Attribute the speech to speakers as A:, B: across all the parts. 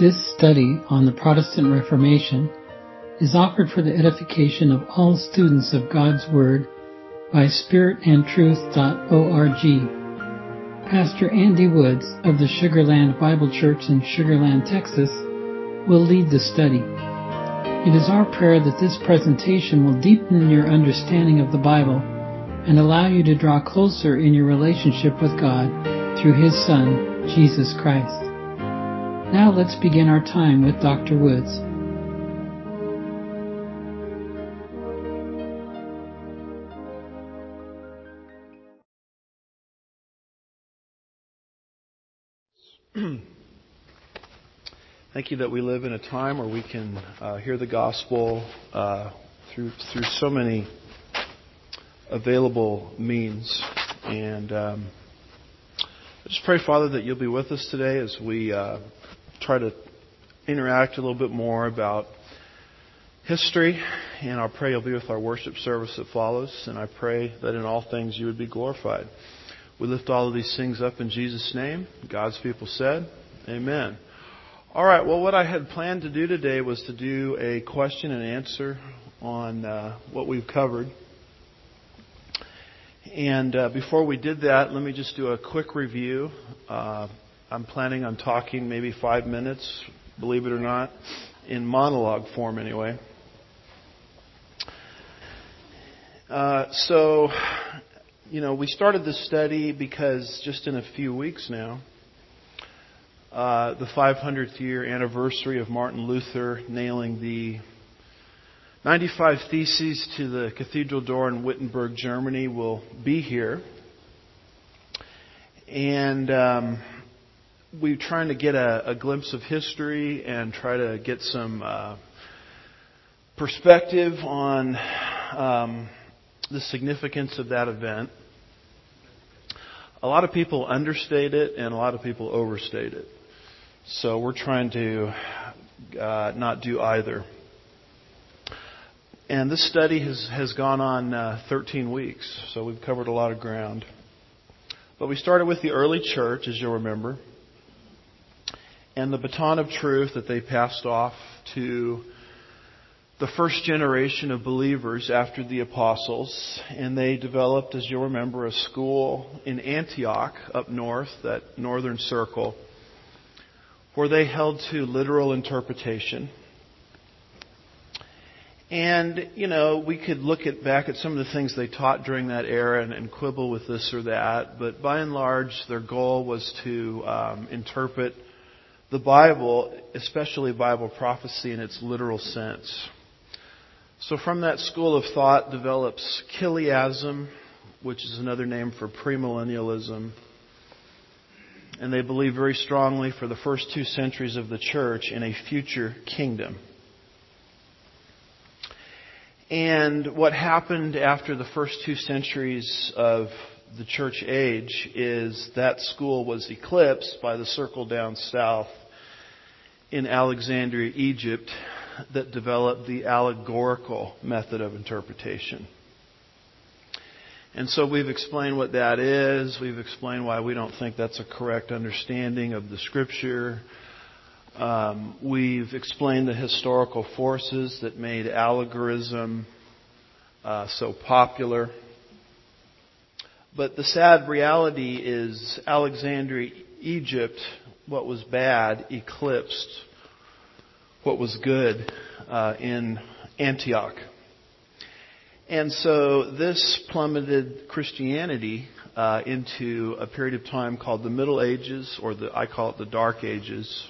A: This study on the Protestant Reformation is offered for the edification of all students of God's Word by spiritandtruth.org. Pastor Andy Woods of the Sugar Land Bible Church in Sugar Land, Texas, will lead the study. It is our prayer that this presentation will deepen your understanding of the Bible and allow you to draw closer in your relationship with God through His Son, Jesus Christ. Now let's begin our time with Dr. Woods.
B: Thank you that we live in a time where we can hear the gospel through so many available means. And I just pray, Father, that you'll be with us today as we try to interact a little bit more about history. And I pray you'll be with our worship service that follows. And I pray that in all things you would be glorified. We lift all of these things up in Jesus' name. God's people said, amen. All right, well, what I had planned to do today was to do a question and answer on what we've covered. And before we did that, let me just do a quick review. I'm planning on talking maybe 5 minutes, believe it or not, in monologue form anyway. So, we started this study because just in a few weeks now, the 500th year anniversary of Martin Luther nailing the 95 Theses to the cathedral door in Wittenberg, Germany will be here. And we're trying to get a glimpse of history and try to get some perspective on the significance of that event. A lot of people understate it and a lot of people overstate it. So we're trying to not do either. And this study has gone on 13 weeks, so we've covered a lot of ground. But we started with the early church, as you'll remember, and the baton of truth that they passed off to the first generation of believers after the apostles. And they developed, as you'll remember, a school in Antioch up north, that northern circle, where they held to literal interpretation. And, we could look back at some of the things they taught during that era and quibble with this or that. But by and large, their goal was to interpret the Bible, especially Bible prophecy, in its literal sense. So from that school of thought develops Chiliasm, which is another name for premillennialism. And they believe very strongly for the first 2 centuries of the church in a future kingdom. And what happened after the first 2 centuries of the church age is that school was eclipsed by the circle down south in Alexandria, Egypt, that developed the allegorical method of interpretation. And so we've explained what that is. We've explained why we don't think that's a correct understanding of the Scripture. We've explained the historical forces that made allegorism so popular. But the sad reality is Alexandria, Egypt, what was bad, eclipsed what was good in Antioch. And so this plummeted Christianity into a period of time called the Middle Ages, or I call it the Dark Ages.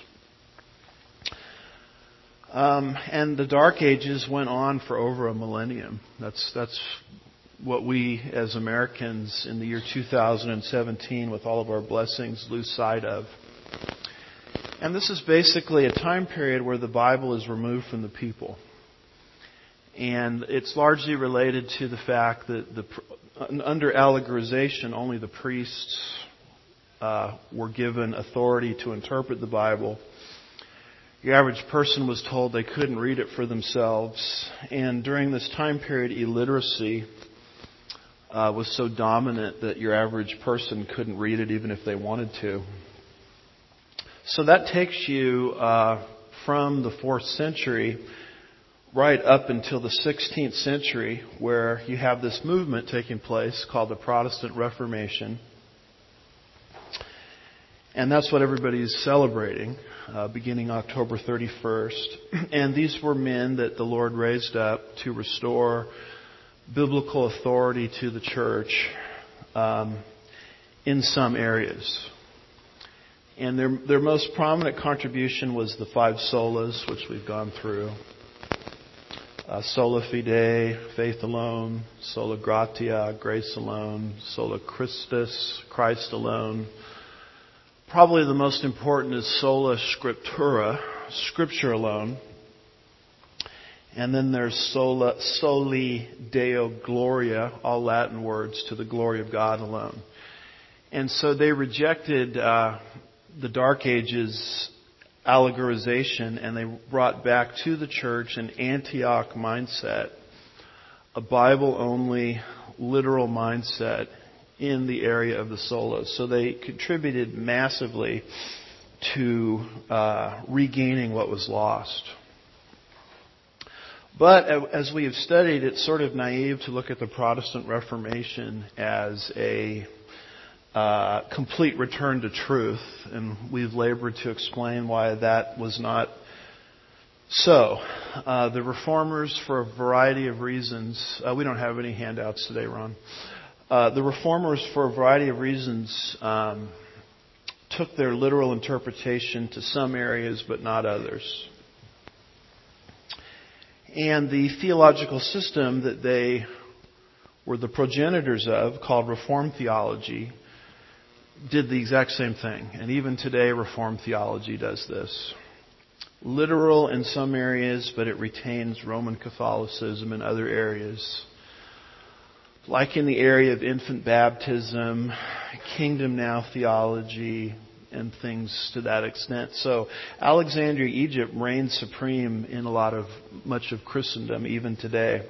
B: And the Dark Ages went on for over a millennium. That's what we as Americans in the year 2017, with all of our blessings, lose sight of. And this is basically a time period where the Bible is removed from the people. And it's largely related to the fact that under allegorization, only the priests were given authority to interpret the Bible. The average person was told they couldn't read it for themselves. And during this time period, illiteracy was so dominant that your average person couldn't read it even if they wanted to. So that takes you from the 4th century right up until the 16th century, where you have this movement taking place called the Protestant Reformation. And that's what everybody's celebrating, beginning October 31st. And these were men that the Lord raised up to restore biblical authority to the church in some areas. And their most prominent contribution was the 5 solas, which we've gone through. Sola fide, faith alone. Sola gratia, grace alone. Sola Christus, Christ alone. Probably the most important is sola scriptura, scripture alone. And then there's soli Deo gloria, all Latin words, to the glory of God alone. And so they rejected the Dark Ages allegorization, and they brought back to the church an Antioch mindset, a Bible-only, literal mindset in the area of the solas. So they contributed massively to regaining what was lost. But as we have studied, it's sort of naive to look at the Protestant Reformation as a complete return to truth, and we've labored to explain why that was not so. The Reformers, for a variety of reasons, we don't have any handouts today, Ron. The Reformers, for a variety of reasons, took their literal interpretation to some areas, but not others. And the theological system that they were the progenitors of, called Reformed theology, did the exact same thing. And even today, Reformed theology does this. Literal in some areas, but it retains Roman Catholicism in other areas. Like in the area of infant baptism, kingdom now theology, and things to that extent. So Alexandria, Egypt reigns supreme in much of Christendom even today.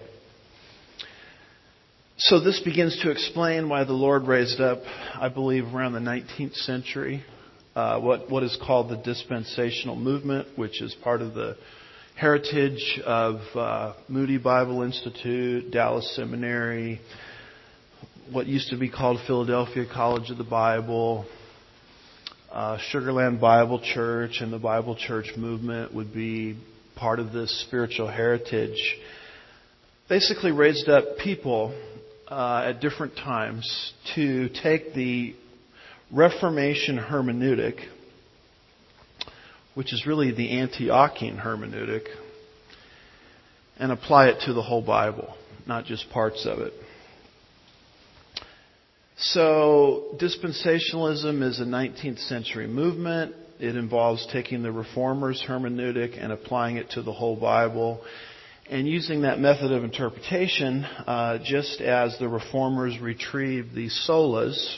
B: So this begins to explain why the Lord raised up, I believe, around the 19th century, what is called the dispensational movement, which is part of the heritage of Moody Bible Institute, Dallas Seminary, what used to be called Philadelphia College of the Bible, Sugarland Bible Church, and the Bible Church movement would be part of this spiritual heritage. Basically raised up people at different times to take the Reformation hermeneutic, which is really the Antiochian hermeneutic, and apply it to the whole Bible, not just parts of it. So dispensationalism is a 19th century movement. It involves taking the Reformers' hermeneutic and applying it to the whole Bible, and using that method of interpretation, just as the Reformers retrieved the solas,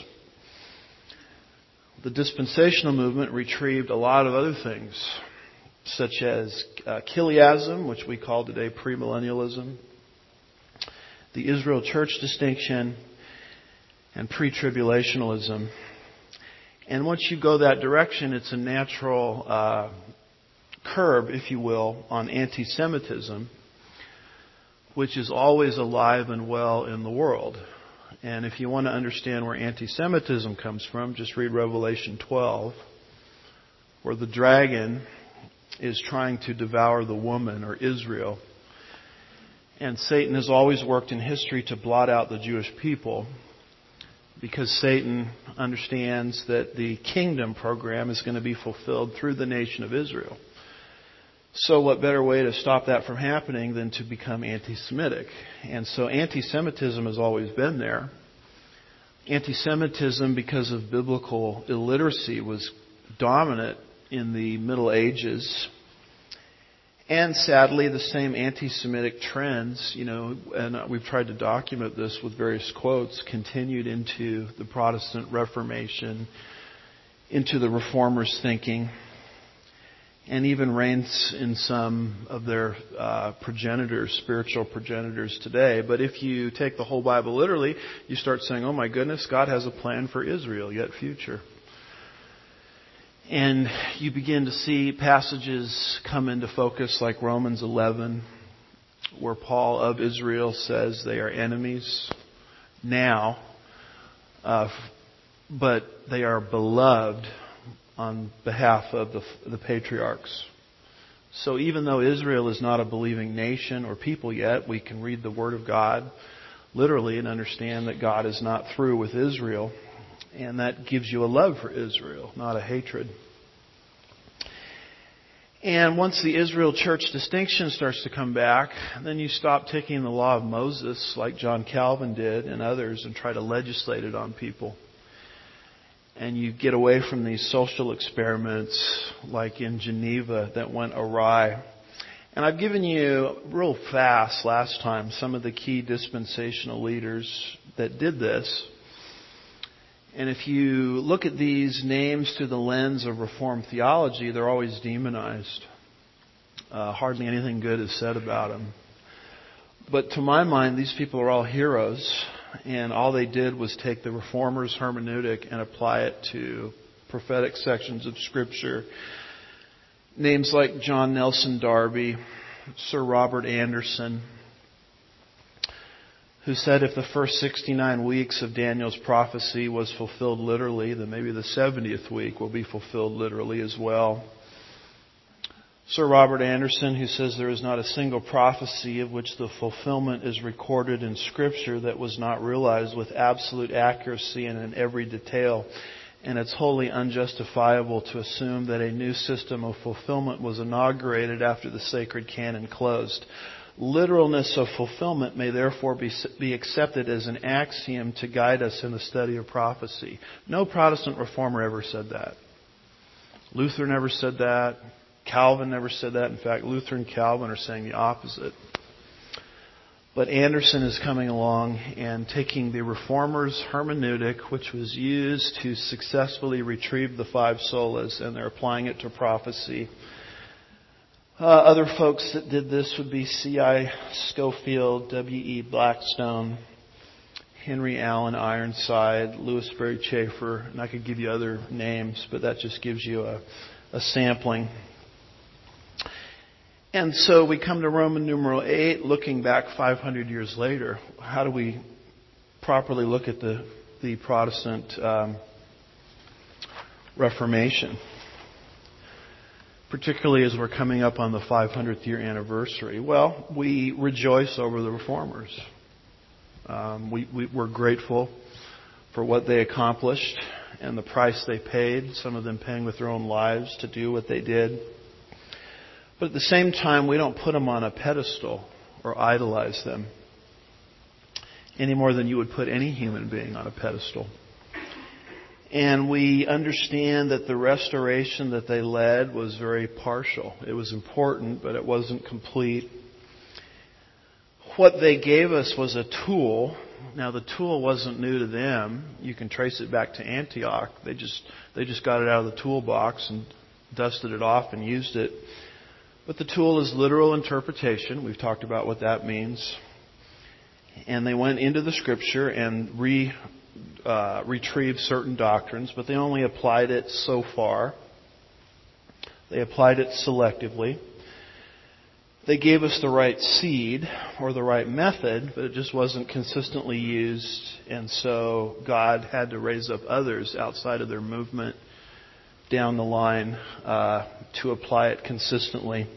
B: the dispensational movement retrieved a lot of other things, such as Chiliasm, which we call today premillennialism, the Israel church distinction, and pre-tribulationalism. And once you go that direction, it's a natural curb, if you will, on anti-Semitism, which is always alive and well in the world. And if you want to understand where anti-Semitism comes from, just read Revelation 12, where the dragon is trying to devour the woman, or Israel. And Satan has always worked in history to blot out the Jewish people, because Satan understands that the kingdom program is going to be fulfilled through the nation of Israel. So what better way to stop that from happening than to become anti-Semitic? And so anti-Semitism has always been there. Anti-Semitism, because of biblical illiteracy, was dominant in the Middle Ages. And sadly, the same anti-Semitic trends, and we've tried to document this with various quotes, continued into the Protestant Reformation, into the Reformers' thinking, and even reigns in some of their progenitors, spiritual progenitors today. But if you take the whole Bible literally, you start saying, oh my goodness, God has a plan for Israel, yet future. And you begin to see passages come into focus like Romans 11, where Paul of Israel says they are enemies now, but they are beloved on behalf of the patriarchs. So even though Israel is not a believing nation or people yet, we can read the Word of God literally and understand that God is not through with Israel. And that gives you a love for Israel, not a hatred. And once the Israel church distinction starts to come back, then you stop taking the law of Moses like John Calvin did and others and try to legislate it on people. And you get away from these social experiments like in Geneva that went awry. And I've given you real fast last time some of the key dispensational leaders that did this. And if you look at these names through the lens of Reformed theology, they're always demonized. Hardly anything good is said about them. But to my mind, these people are all heroes. And all they did was take the Reformers' hermeneutic and apply it to prophetic sections of Scripture. Names like John Nelson Darby, Sir Robert Anderson, who said if the first 69 weeks of Daniel's prophecy was fulfilled literally, then maybe the 70th week will be fulfilled literally as well. Sir Robert Anderson, who says there is not a single prophecy of which the fulfillment is recorded in Scripture that was not realized with absolute accuracy and in every detail. And it's wholly unjustifiable to assume that a new system of fulfillment was inaugurated after the sacred canon closed. Literalness of fulfillment may therefore be accepted as an axiom to guide us in the study of prophecy. No Protestant reformer ever said that. Luther never said that. Calvin never said that. In fact, Luther and Calvin are saying the opposite. But Anderson is coming along and taking the Reformers' hermeneutic, which was used to successfully retrieve the five solas, and they're applying it to prophecy. Other folks that did this would be C.I. Scofield, W.E. Blackstone, Henry Allen Ironside, Louis Berry Chafer, and I could give you other names, but that just gives you a sampling. And so we come to Roman numeral 8, looking back 500 years later. How do we properly look at the Protestant Reformation? Particularly as we're coming up on the 500th year anniversary. Well, we rejoice over the Reformers. We're grateful for what they accomplished and the price they paid, some of them paying with their own lives to do what they did. But at the same time, we don't put them on a pedestal or idolize them any more than you would put any human being on a pedestal. And we understand that the restoration that they led was very partial. It was important, but it wasn't complete. What they gave us was a tool. Now, the tool wasn't new to them. You can trace it back to Antioch. They just got it out of the toolbox and dusted it off and used it. But the tool is literal interpretation. We've talked about what that means. And they went into the Scripture and retrieved certain doctrines, but they only applied it so far. They applied it selectively. They gave us the right seed or the right method, but it just wasn't consistently used. And so God had to raise up others outside of their movement down the line to apply it consistently.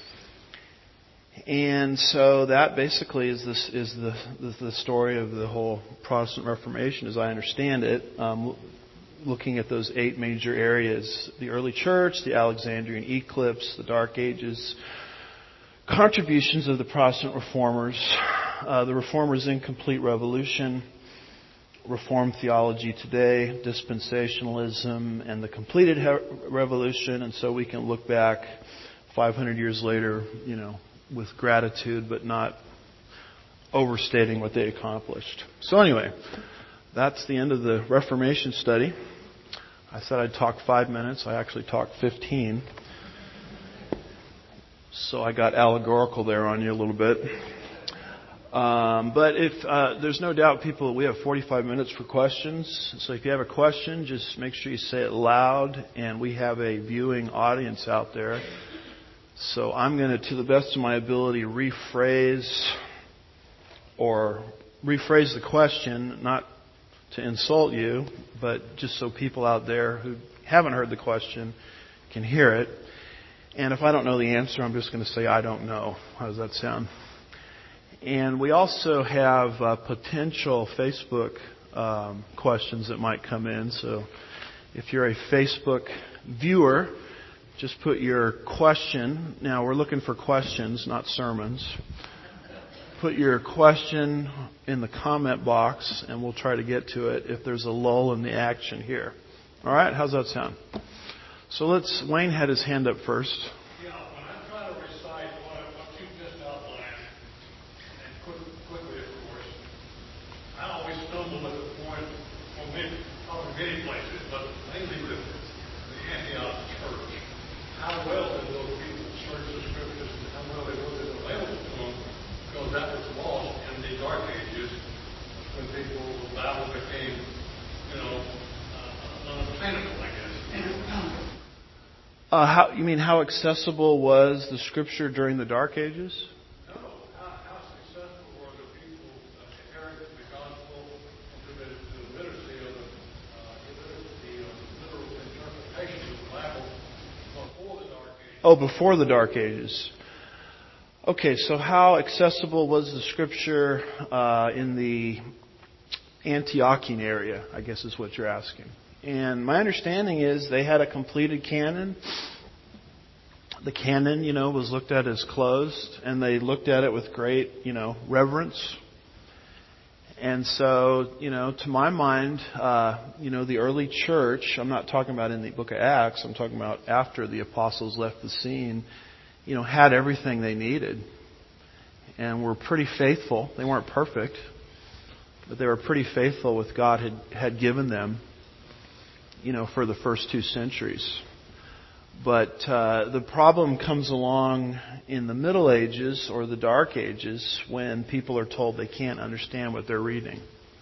B: And so that basically is the story of the whole Protestant Reformation, as I understand it. Looking at those 8 major areas: the early church, the Alexandrian eclipse, the Dark Ages, contributions of the Protestant reformers, the reformers' incomplete revolution, Reformed theology today, dispensationalism, and the completed revolution. And so we can look back 500 years later, with gratitude, but not overstating what they accomplished. So anyway, that's the end of the Reformation study. I said I'd talk 5 minutes. I actually talked 15. So I got allegorical there on you a little bit. But if there's no doubt, people, we have 45 minutes for questions. So if you have a question, just make sure you say it loud. And we have a viewing audience out there. So I'm going to the best of my ability, rephrase the question, not to insult you, but just so people out there who haven't heard the question can hear it. And if I don't know the answer, I'm just going to say I don't know. How does that sound? And we also have potential Facebook questions that might come in. So if you're a Facebook viewer, just put your question. Now, we're looking for questions, not sermons. Put your question in the comment box, and we'll try to get to it if there's a lull in the action here. All right? How's that sound? So Wayne had his hand up first.
C: Yeah, when I try to recite what you just outlined, and quickly, of course, I always stumble at the point, probably many places, but mainly with the Antioch church. How well did those people search the scriptures and how well they were available to them? Because that was lost in the Dark Ages when the Bible became, unobtainable, I guess.
B: You mean how accessible was the Scripture during the Dark Ages?
C: No. How successful were the people adhering to the gospel and to the literacy of the literal interpretation of the Bible before the Dark Ages?
B: Oh, before the Dark Ages. Okay, so how accessible was the Scripture in the Antiochian area, I guess is what you're asking. And my understanding is they had a completed canon. The canon, was looked at as closed, and they looked at it with great, reverence. And so, to my mind, the early church, I'm not talking about in the book of Acts, I'm talking about after the apostles left the scene, had everything they needed. And were pretty faithful. They weren't perfect, but they were pretty faithful with God had given them, for the first 2 centuries. But the problem comes along in the Middle Ages or the Dark Ages when people are told they can't understand what they're reading.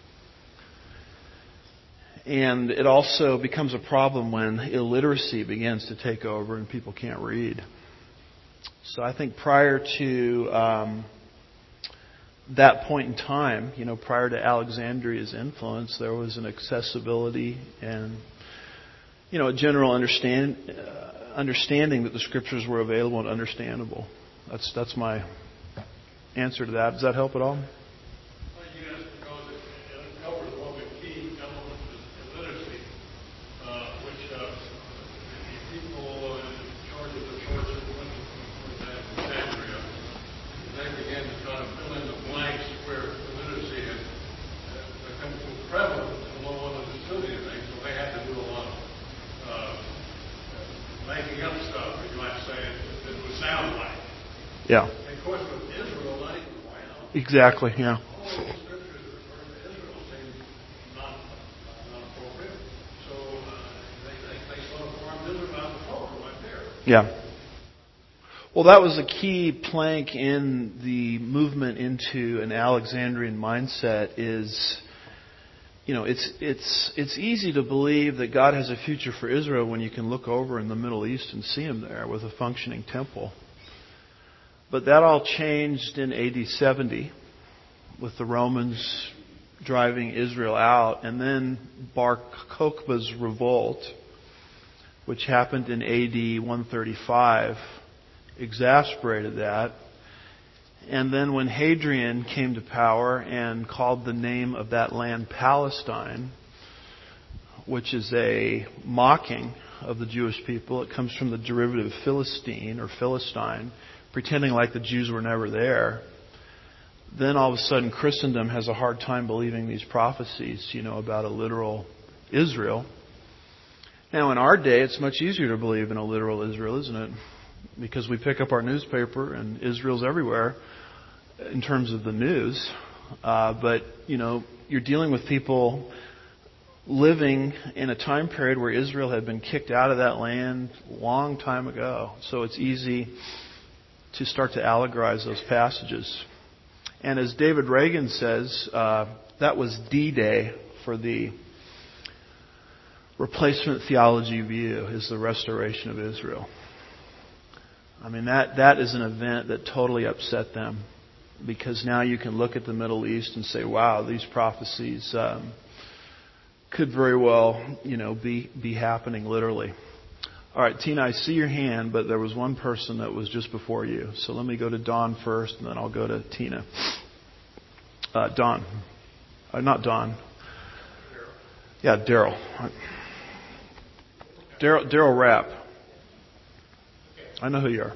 B: And it also becomes a problem when illiteracy begins to take over and people can't read. So I think prior to that point in time, prior to Alexandria's influence, there was an accessibility and a general understanding that the Scriptures were available and understandable. That's my answer to that. Does that help at all?
C: Yes, because it covers one of the key elements of literacy, which the people in charge of the church that went to Alexandria, they began to try to fill in the blanks where literacy had become so prevalent and no one understood anything, so they had to do a lot of making up stuff, as you might say, that would sound like.
B: Yeah.
C: And of course, with Israel not even around.
B: Exactly, yeah.
C: All of the scriptures referring to Israel seem not appropriate. So they sort of formed Israel out of the culture right there.
B: Yeah. Well, that was a key plank in the movement into an Alexandrian mindset is, it's easy to believe that God has a future for Israel when you can look over in the Middle East and see Him there with a functioning temple. But that all changed in AD 70 with the Romans driving Israel out, and then Bar Kokhba's revolt, which happened in AD 135, exasperated that. And then when Hadrian came to power and called the name of that land Palestine, which is a mocking of the Jewish people, it comes from the derivative Philistine or Philistine, pretending like the Jews were never there. Then all of a sudden Christendom has a hard time believing these prophecies, about a literal Israel. Now in our day, it's much easier to believe in a literal Israel, isn't it? Because we pick up our newspaper and Israel's everywhere in terms of the news. But, you're dealing with people living in a time period where Israel had been kicked out of that land a long time ago. So it's easy to start to allegorize those passages. And as David Reagan says, that was D-Day for the replacement theology view, is the restoration of Israel. I mean, that is an event that totally upset them, because now you can look at the Middle East and say, wow, these prophecies could very well, be happening literally. All right, Tina, I see your hand, but there was one person that was just before you. So let me go to Don first, and then I'll go to Tina. Don. Not Don. Yeah, Daryl. Daryl Rapp. I know who you are.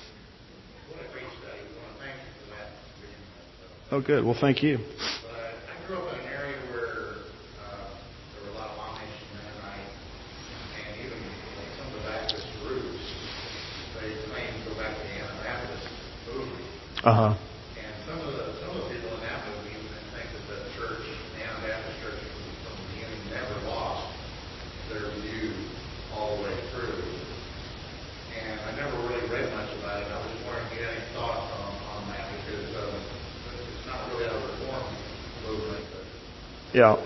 B: Oh, good. Well, thank you.
D: I grew up in an area where there were a lot of Amish and Mennonite, and even some of the Baptist groups, they claim to go back to the Anabaptist movement.
B: Uh-huh.
D: And some of the people in that movement even think that the church, the Anabaptist church, from the beginning never lost their view all the way through. And I never really read much about it. I was just wondering if you had any thoughts on that, because it's not really a reform movement.
B: Yeah.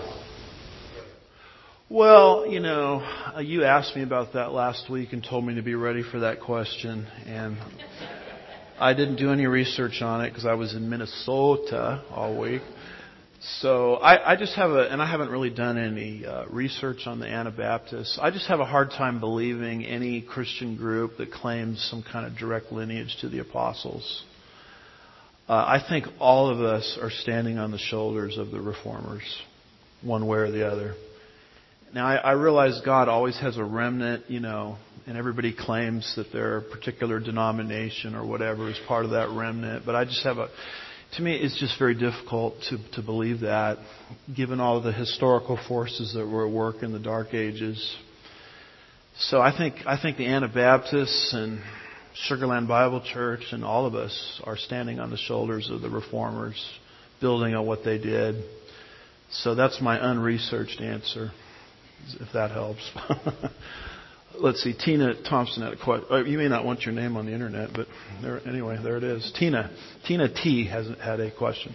B: Well, you asked me about that last week and told me to be ready for that question. And I didn't do any research on it because I was in Minnesota all week. So I just have and I haven't really done any research on the Anabaptists. I just have a hard time believing any Christian group that claims some kind of direct lineage to the apostles. I think all of us are standing on the shoulders of the reformers, one way or the other. Now, I realize God always has a remnant, and everybody claims that their particular denomination or whatever is part of that remnant. But I just have to me, it's just very difficult to believe that, given all of the historical forces that were at work in the Dark Ages. So I think the Anabaptists and Sugarland Bible Church and all of us are standing on the shoulders of the reformers, building on what they did. So that's my unresearched answer, if that helps. Let's see, Tina Thompson had a question. You may not want your name on the internet, but there it is. Tina T has had a question.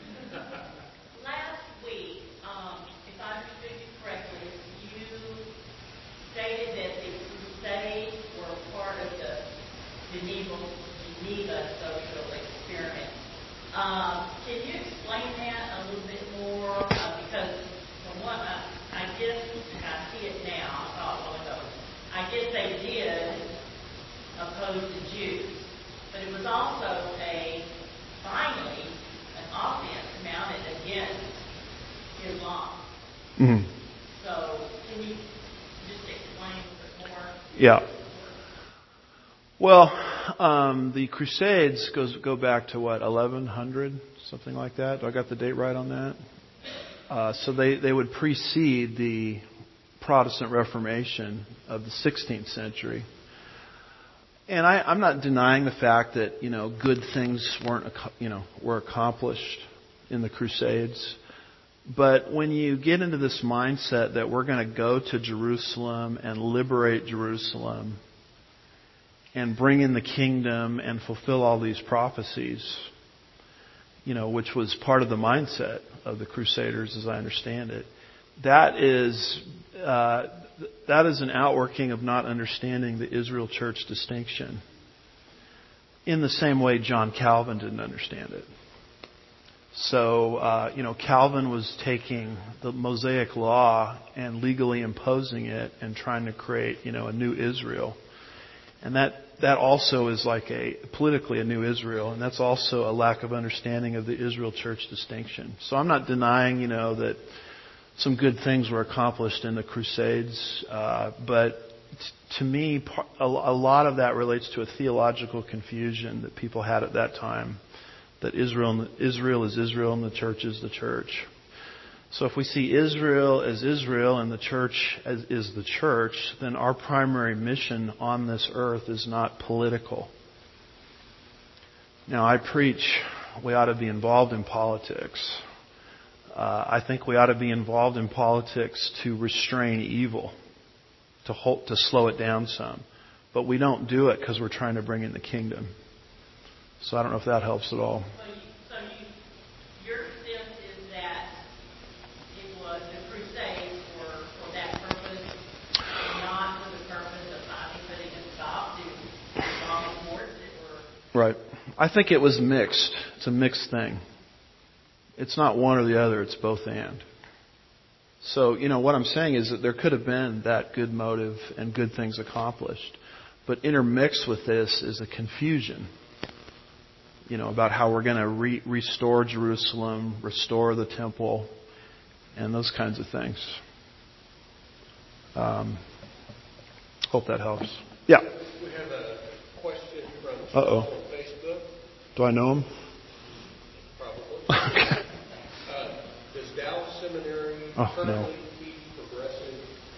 E: Last week, if I understood you correctly, you stated that the Crusades were part of the Geneva social experiment. Can you explain that a little bit more? Because from what I guess, and I see it now, I saw it a while ago, I guess they did oppose the Jews. But it was also finally, an offense mounted against Islam.
B: Mm-hmm.
E: So can you just explain a bit more?
B: Yeah. Well, the Crusades go back to 1100, something like that. Do I got the date right on that? So they would precede the Protestant Reformation of the 16th century. And I'm not denying the fact that good things were accomplished in the Crusades. But when you get into this mindset that we're going to go to Jerusalem and liberate Jerusalem and bring in the kingdom and fulfill all these prophecies, which was part of the mindset of the Crusaders, as I understand it, that is an outworking of not understanding the Israel church distinction in the same way John Calvin didn't understand it. So, Calvin was taking the Mosaic law and legally imposing it and trying to create, a new Israel. And that also is politically a new Israel, and that's also a lack of understanding of the Israel church distinction. So I'm not denying, that some good things were accomplished in the Crusades, but to me, a lot of that relates to a theological confusion that people had at that time, that Israel is Israel and the church is the church. So if we see Israel as Israel and the church as is the church, then our primary mission on this earth is not political. Now, I preach we ought to be involved in politics. I think we ought to be involved in politics to restrain evil, to slow it down some. But we don't do it because we're trying to bring in the kingdom. So I don't know if that helps at all.
E: So you crusades for that purpose, not for the purpose of finally putting a stop to Islamic wars that were...
B: Right. I think it was mixed. It's a mixed thing. It's not one or the other. It's both and. So, what I'm saying is that there could have been that good motive and good things accomplished. But intermixed with this is a confusion, about how we're going to restore Jerusalem, restore the temple, and those kinds of things. Hope that helps. Yeah.
F: We have a question from
B: Uh-oh.
F: on Facebook.
B: Do I know him?
F: Probably. Does Dallas Seminary currently teach progressive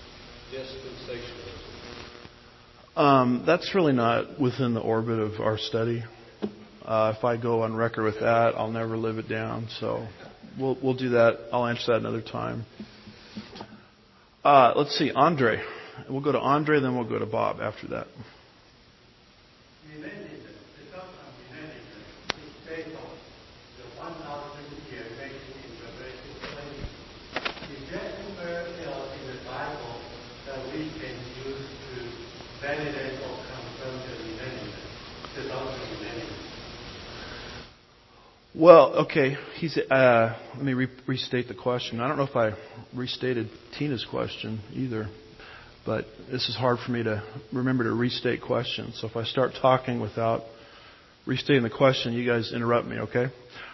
F: dispensationalism?
B: That's really not within the orbit of our study. If I go on record with that, I'll never live it down. So we'll do that. I'll answer that another time. Let's see, Andre. We'll go to Andre, then we'll go to Bob after that.
G: Validate or confirm the millennium, the doctrine of millennium.
B: Well, okay. Let me restate the question. I don't know if I restated Tina's question either, but this is hard for me to remember to restate questions. So if I start talking without restating the question, you guys interrupt me, okay?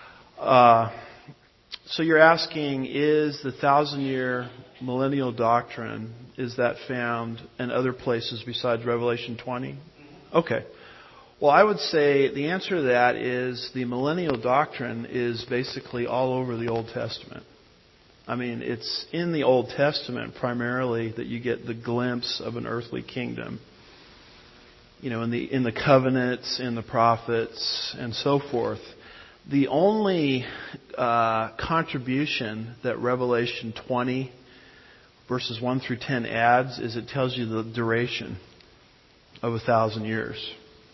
B: So you're asking, is the 1,000-year millennial doctrine, is that found in other places besides Revelation 20? Okay. Well, I would say the answer to that is the millennial doctrine is basically all over the Old Testament. I mean, it's in the Old Testament primarily that you get the glimpse of an earthly kingdom. In the covenants, in the prophets, and so forth. The only contribution that Revelation 20, verses 1 through 10 adds is it tells you the duration of 1,000 years.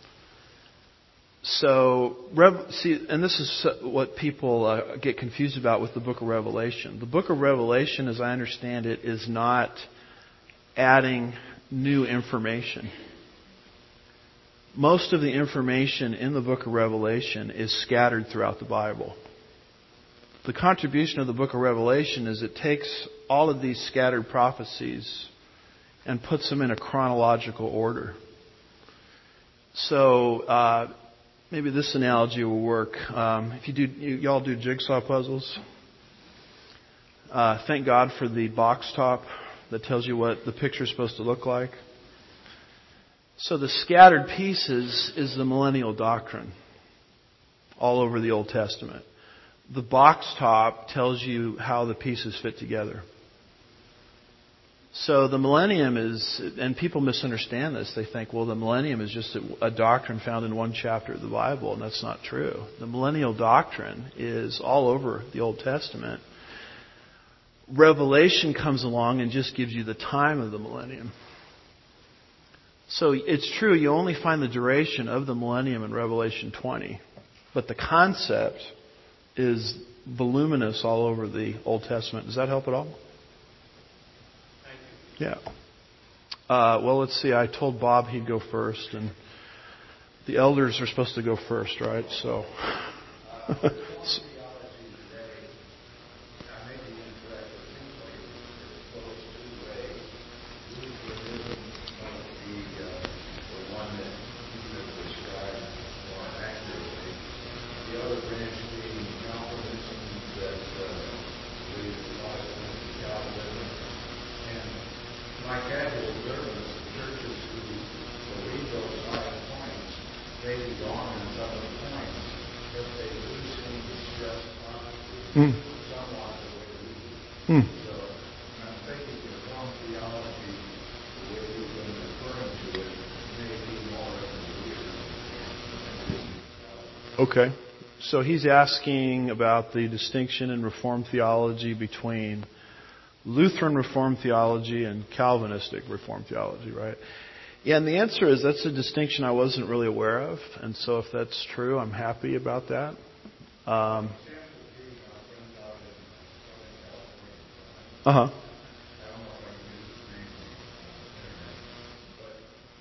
B: So, and this is what people get confused about with the book of Revelation. The book of Revelation, as I understand it, is not adding new information. Most of the information in the book of Revelation is scattered throughout the Bible. The contribution of the book of Revelation is it takes all of these scattered prophecies and puts them in a chronological order. So, maybe this analogy will work. If y'all do jigsaw puzzles, thank God for the box top that tells you what the picture is supposed to look like. So the scattered pieces is the millennial doctrine all over the Old Testament. The box top tells you how the pieces fit together. So the millennium is, and people misunderstand this. They think, well, the millennium is just a doctrine found in one chapter of the Bible, and that's not true. The millennial doctrine is all over the Old Testament. Revelation comes along and just gives you the time of the millennium. So it's true, you only find the duration of the millennium in Revelation 20. But the concept is voluminous all over the Old Testament. Does that help at all? Thank you. Yeah. Well, let's see. I told Bob he'd go first. And the elders are supposed to go first, right? So... Okay. So he's asking about the distinction in Reformed theology between Lutheran Reformed theology and Calvinistic Reformed theology, right? Yeah, and the answer is that's a distinction I wasn't really aware of. And so if that's true, I'm happy about that.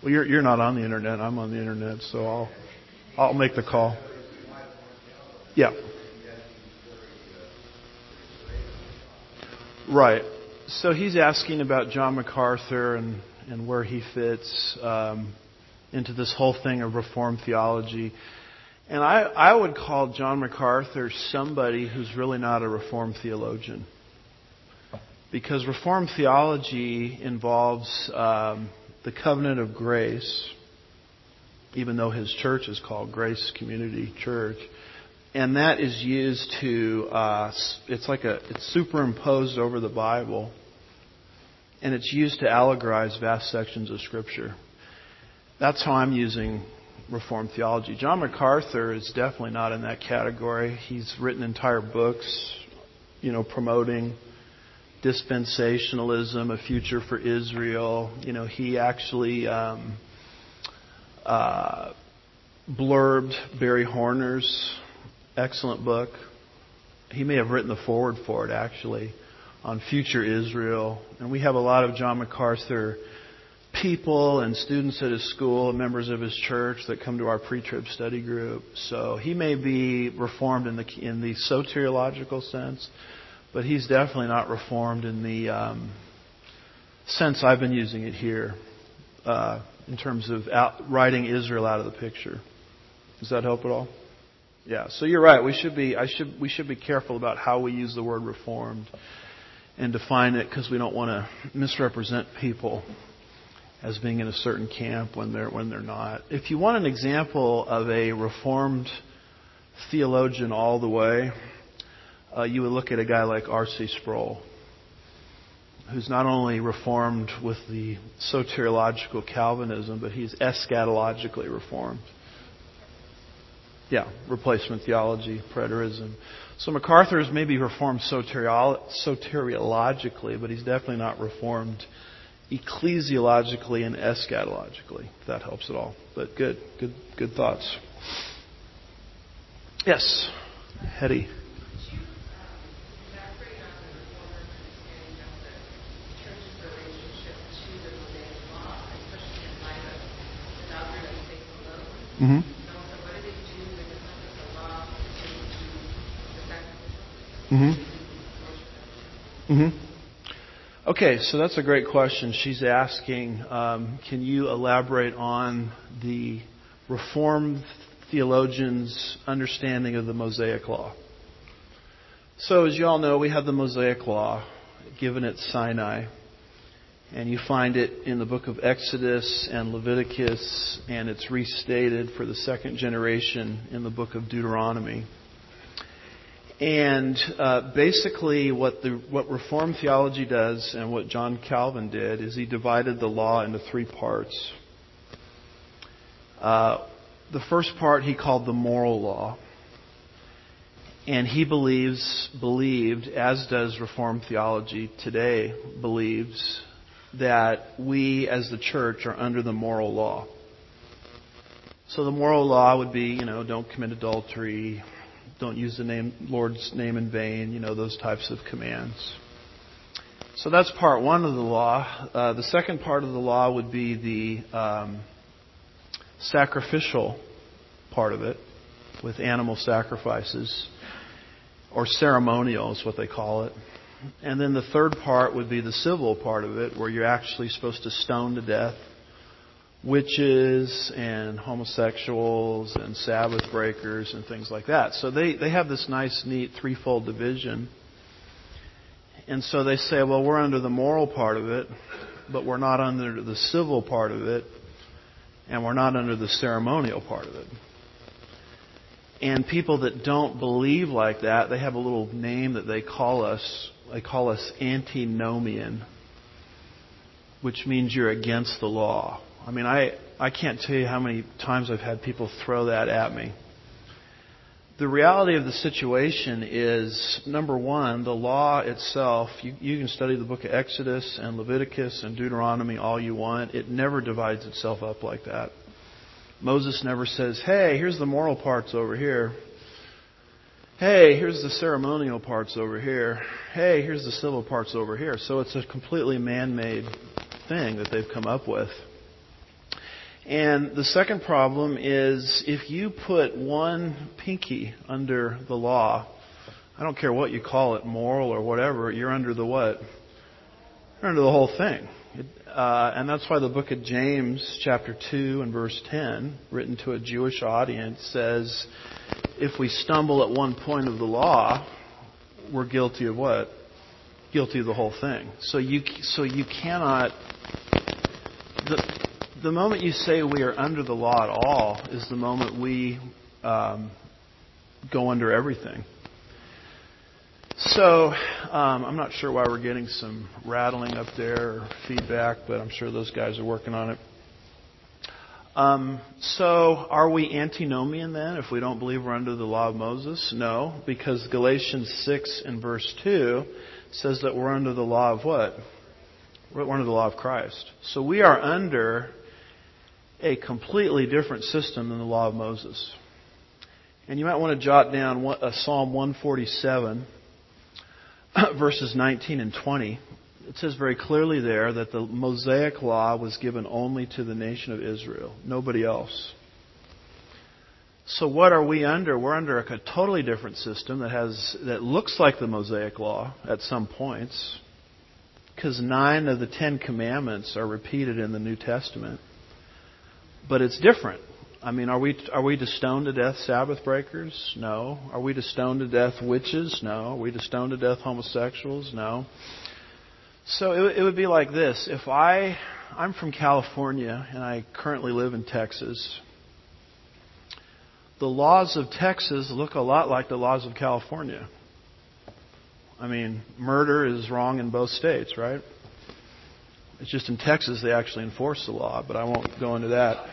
B: Well, you're not on the internet. I'm on the internet, so I'll make the call. Yeah. Right. So he's asking about John MacArthur and where he fits into this whole thing of Reformed theology. And I would call John MacArthur somebody who's really not a Reformed theologian. Because Reformed theology involves the covenant of grace, even though his church is called Grace Community Church. And that is used to, it's superimposed over the Bible. And it's used to allegorize vast sections of Scripture. That's how I'm using Reformed theology. John MacArthur is definitely not in that category. He's written entire books, promoting dispensationalism, a future for Israel. He actually blurbed Barry Horner's excellent book. He may have written the foreword for it, actually, on future Israel. And we have a lot of John MacArthur people and students at his school and members of his church that come to our pre-trib study group. So he may be Reformed in the soteriological sense, but he's definitely not Reformed in the sense I've been using it here, in terms of writing Israel out of the picture. Does that help at all? Yeah. So you're right. We should be careful about how we use the word Reformed and define it, because we don't want to misrepresent people as being in a certain camp when they're not. If you want an example of a Reformed theologian all the way, you would look at a guy like R.C. Sproul, who's not only Reformed with the soteriological Calvinism, but he's eschatologically Reformed. Yeah, replacement theology, preterism. So MacArthur is maybe Reformed soteriologically, but he's definitely not Reformed ecclesiologically and eschatologically, if that helps at all. But good thoughts. Yes, Hetty. Mm-hmm. Mm-hmm. Mm-hmm. Okay, so that's a great question. She's asking, can you elaborate on the Reformed theologian's understanding of the Mosaic Law? So as you all know, we have the Mosaic Law given at Sinai. And you find it in the book of Exodus and Leviticus, and it's restated for the second generation in the book of Deuteronomy. And basically what Reformed theology does, and what John Calvin did, is he divided the law into three parts. The first part he called the moral law. And he believed, as does Reformed theology today, believes that we as the church are under the moral law. So the moral law would be, don't commit adultery, don't use the Lord's name in vain, those types of commands. So that's part one of the law. The second part of the law would be the sacrificial part of it, with animal sacrifices, or ceremonial is what they call it. And then the third part would be the civil part of it, where you're actually supposed to stone to death witches and homosexuals and Sabbath breakers and things like that. So they have this nice, neat threefold division. And so they say, well, we're under the moral part of it, but we're not under the civil part of it, and we're not under the ceremonial part of it. And people that don't believe like that, they have a little name that they call us. They call us antinomian, which means you're against the law. I mean, I can't tell you how many times I've had people throw that at me. The reality of the situation is, number one, the law itself, you can study the book of Exodus and Leviticus and Deuteronomy all you want. It never divides itself up like that. Moses never says, hey, here's the moral parts over here. Hey, here's the ceremonial parts over here. Hey, here's the civil parts over here. So it's a completely man-made thing that they've come up with. And the second problem is if you put one pinky under the law, I don't care what you call it, moral or whatever, you're under the what? You're under the whole thing. And that's why the book of James, chapter 2 and verse 10, written to a Jewish audience, says, if we stumble at one point of the law, we're guilty of what? Guilty of the whole thing. So you cannot... The moment you say we are under the law at all is the moment we go under everything. So, I'm not sure why we're getting some rattling up there or feedback, but I'm sure those guys are working on it. So, are we antinomian then if we don't believe we're under the law of Moses? No, because Galatians 6 and verse 2 says that we're under the law of what? We're under the law of Christ. So we are under a completely different system than the law of Moses. And you might want to jot down Psalm 147, verses 19 and 20. It says very clearly there that the Mosaic law was given only to the nation of Israel, nobody else. So what are we under? We're under a totally different system that looks like the Mosaic law at some points, because 9 of the 10 commandments are repeated in the New Testament. But it's different. I mean, are we to stone to death Sabbath breakers? No. Are we to stone to death witches? No. Are we to stone to death homosexuals? No. So it would be like this. If I'm from California and I currently live in Texas, the laws of Texas look a lot like the laws of California. I mean, murder is wrong in both states, right? It's just in Texas they actually enforce the law, but I won't go into that.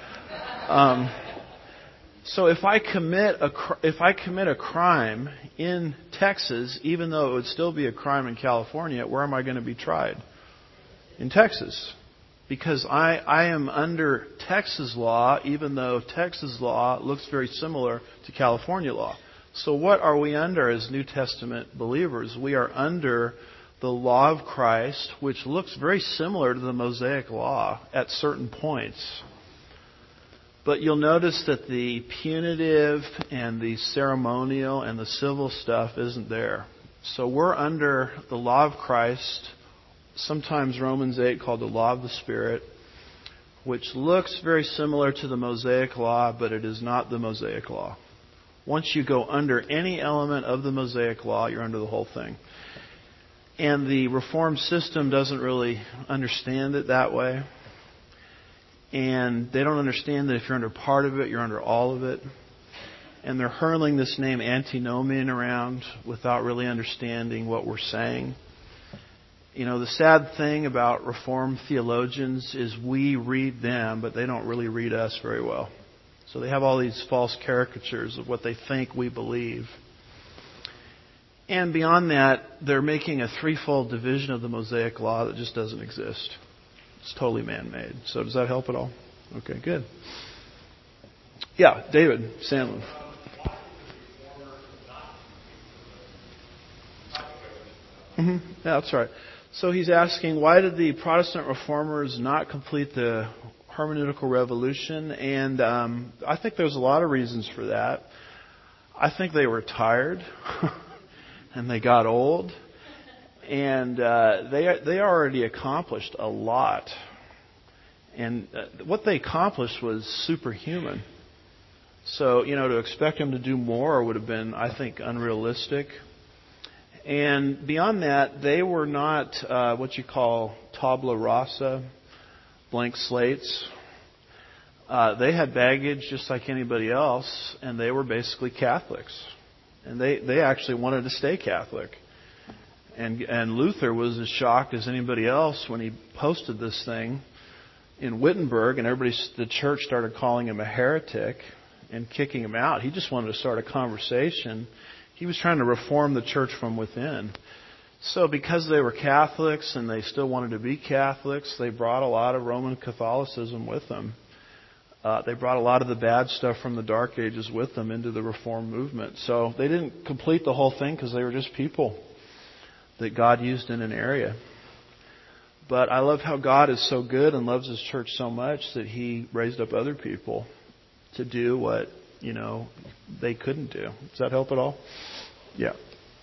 B: So if I commit a crime in Texas, even though it would still be a crime in California, where am I going to be tried? In Texas. Because I am under Texas law, even though Texas law looks very similar to California law. So what are we under as New Testament believers? We are under the law of Christ, which looks very similar to the Mosaic law at certain points. But you'll notice that the punitive and the ceremonial and the civil stuff isn't there. So we're under the law of Christ, sometimes Romans 8 called the law of the Spirit, which looks very similar to the Mosaic law, but it is not the Mosaic law. Once you go under any element of the Mosaic law, you're under the whole thing. And the Reformed system doesn't really understand it that way. And they don't understand that if you're under part of it, you're under all of it. And they're hurling this name antinomian around without really understanding what we're saying. You know, the sad thing about Reformed theologians is we read them, but they don't really read us very well. So they have all these false caricatures of what they think we believe. And beyond that, they're making a threefold division of the Mosaic law that just doesn't exist. It's totally man-made. So does that help at all? Okay, good. Yeah, David Sandlin. Yeah, that's right. So he's asking, why did the Protestant reformers not complete the hermeneutical revolution? And I think there's a lot of reasons for that. I think they were tired and they got old. And they already accomplished a lot. And what they accomplished was superhuman. So, to expect them to do more would have been, I think, unrealistic. And beyond that, they were not what you call tabula rasa, blank slates. They had baggage just like anybody else, and they were basically Catholics. And they actually wanted to stay Catholic. And Luther was as shocked as anybody else when he posted this thing in Wittenberg, and the church started calling him a heretic and kicking him out. He just wanted to start a conversation. He was trying to reform the church from within. So because they were Catholics and they still wanted to be Catholics, they brought a lot of Roman Catholicism with them. They brought a lot of the bad stuff from the Dark Ages with them into the Reformed movement. So they didn't complete the whole thing because they were just people that God used in an area. But I love how God is so good and loves His church so much that He raised up other people to do what, they couldn't do. Does that help at all? Yeah.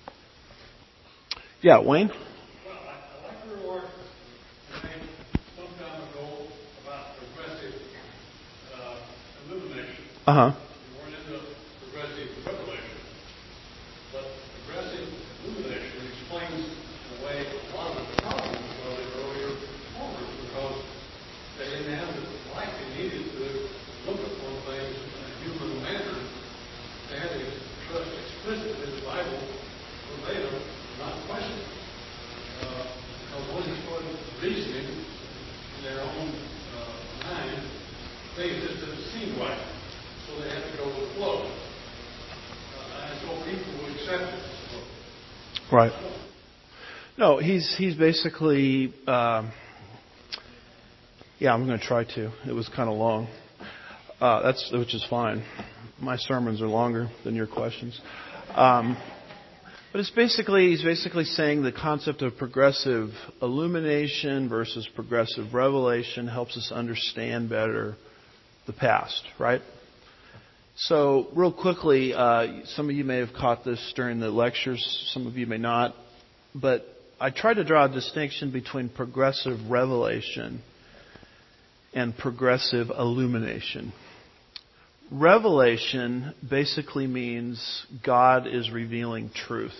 B: Yeah, Wayne?
C: Well, I like your remark you made some time ago about progressive illumination.
B: Uh-huh.
C: You weren't into progressive revelation. But progressive illumination explains away a lot of the problems of the earlier reformers because they didn't have the light they needed to look upon things in a human manner. They had to trust explicitly the Bible verbatim, not question. Because when they started reasoning in their own mind, things just didn't seem right. So they had to go with the flow. And so people would accept it.
B: Right. No, he's basically, I'm going to try to. It was kind of long. Which is fine. My sermons are longer than your questions. But he's basically saying the concept of progressive illumination versus progressive revelation helps us understand better the past, right? So, real quickly, some of you may have caught this during the lectures, some of you may not, but I tried to draw a distinction between progressive revelation and progressive illumination. Revelation basically means God is revealing truth.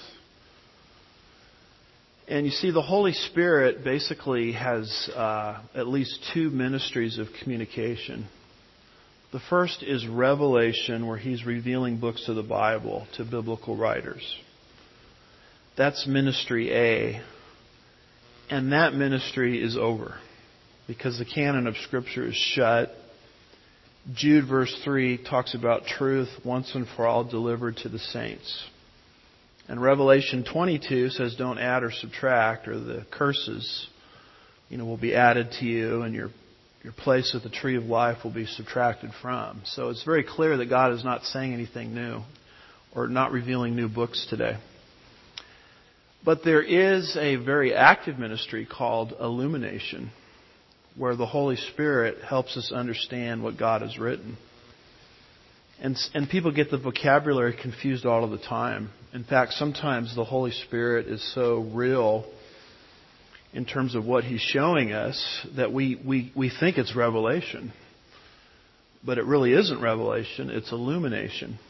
B: And you see, the Holy Spirit basically has at least two ministries of communication. The first is revelation, where He's revealing books of the Bible to biblical writers. That's ministry A. And that ministry is over, because the canon of Scripture is shut. Jude verse 3 talks about truth once and for all delivered to the saints. And Revelation 22 says don't add or subtract, or the curses, will be added to you, and your place at the tree of life will be subtracted from. So it's very clear that God is not saying anything new or not revealing new books today. But there is a very active ministry called illumination, where the Holy Spirit helps us understand what God has written. And people get the vocabulary confused all of the time. In fact, sometimes the Holy Spirit is so real in terms of what He's showing us that we think it's revelation. But it really isn't revelation, it's illumination.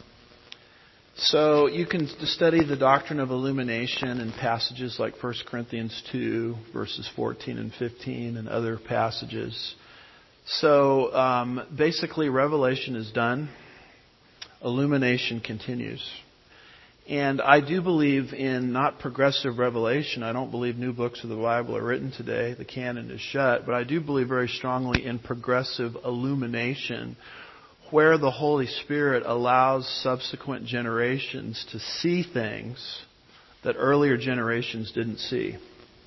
B: So you can study the doctrine of illumination in passages like 1 Corinthians 2, verses 14 and 15, and other passages. So basically, revelation is done. Illumination continues. And I do believe in not progressive revelation. I don't believe new books of the Bible are written today. The canon is shut. But I do believe very strongly in progressive illumination, where the Holy Spirit allows subsequent generations to see things that earlier generations didn't see.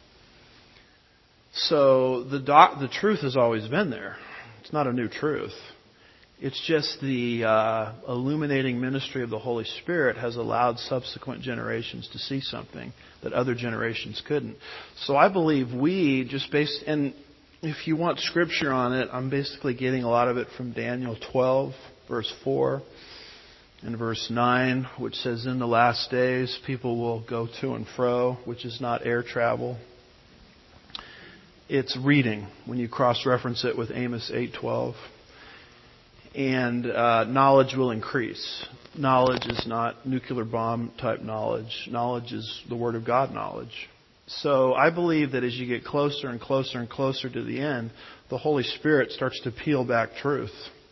B: So the truth has always been there. It's not a new truth. It's just the illuminating ministry of the Holy Spirit has allowed subsequent generations to see something that other generations couldn't. So I believe and if you want scripture on it, I'm basically getting a lot of it from Daniel 12, verse 4, and verse 9, which says, in the last days people will go to and fro, which is not air travel. It's reading, when you cross-reference it with Amos 8:12. And knowledge will increase. Knowledge is not nuclear bomb type knowledge. Knowledge is the Word of God knowledge. So I believe that as you get closer and closer and closer to the end, the Holy Spirit starts to peel back truth.